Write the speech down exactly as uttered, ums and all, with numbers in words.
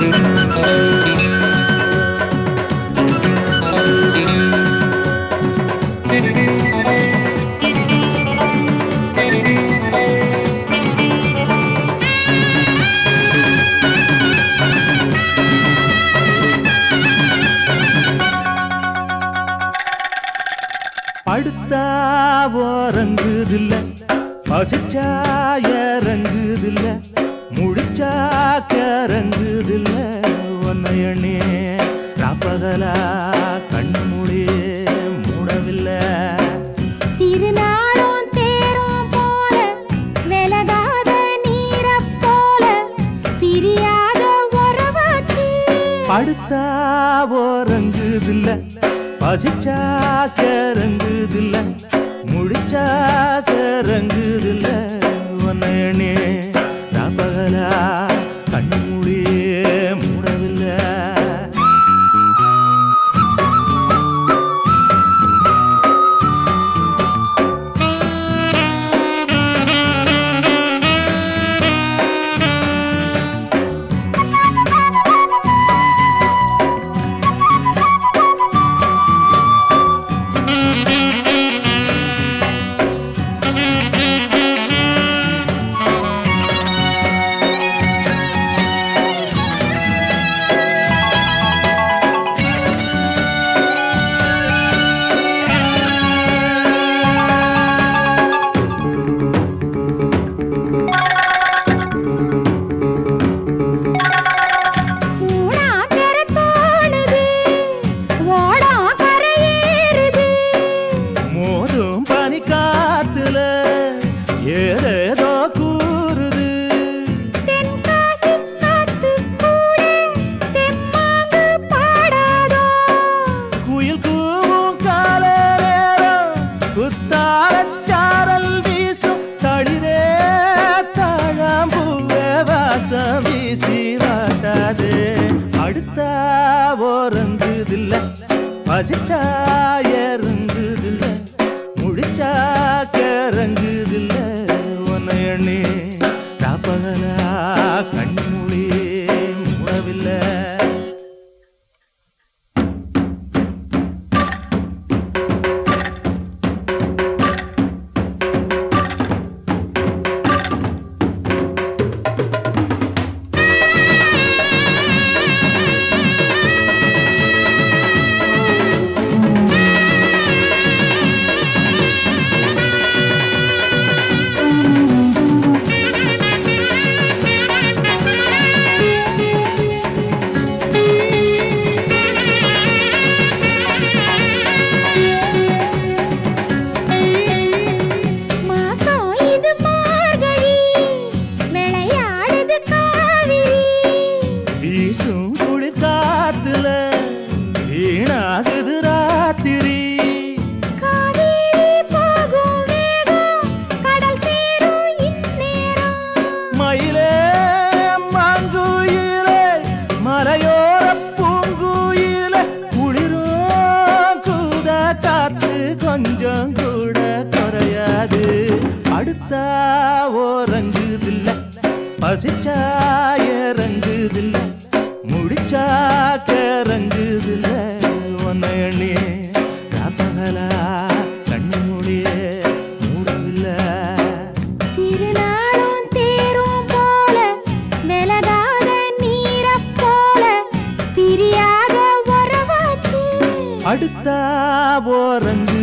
அடுத்தா ஓரங்குதில்ல பசிச்சாய ரங்குதில்ல முடிச்சா கரங்குதில்ல ஒன்னையண்ணே ராப்பகலா கண்ணு மூடி மூடவில்லை திருநாளும் தேரும் போல விலகாத நீர போல பிரியாத உறவாச்சு அடுத்தா ஓரங்குதில்ல பசிச்சா கரங்குதில்ல முடிச்சா கரங்குதில்ல ஒன்னையண்ணே ராப்பகலா கண்ணு மூடி மூடவில்லை ஏதேதோ கூறுது தென்காசி காத்து கூட தெம்மாங்கு பாடாதோ குயில் கூவும் கால நேரம் குத்தாரச்சாரல் வீசும் தளிரே தாழாம்பூவே வாசம் வீசி வாட்டாதே அடுத்தா ஓரங்குதில்ல பசிச்சாய ரங்குதில்ல முடிச்சா கரங்குதில்ல ஒன்னையண்ணே ராப்பகலா கண்ணு மூடி மூடவில்லை வீணாகுது ராத்திரி காவேரி போகும் வேகம் கடல் சேரும் இந்நேரம் மயிலே மாங்குயிலே மலையோர பூங்குயிலே குளிரோ கூத காத்து கொஞ்சம் கூட குறையாது அடுத்தா ஓரங்குதில்ல பசிச்சாய ரங்குதில்ல முடிச்சா கரங்குதில்ல ஒன்னையண்ணே ராப்பகலா கண்ணு மூடிய மூடவில்லை திருநாளும் தேரும் போல விலகாத நீர போல பிரியாத உறவாச்சு அடுத்தா ஓரங்கு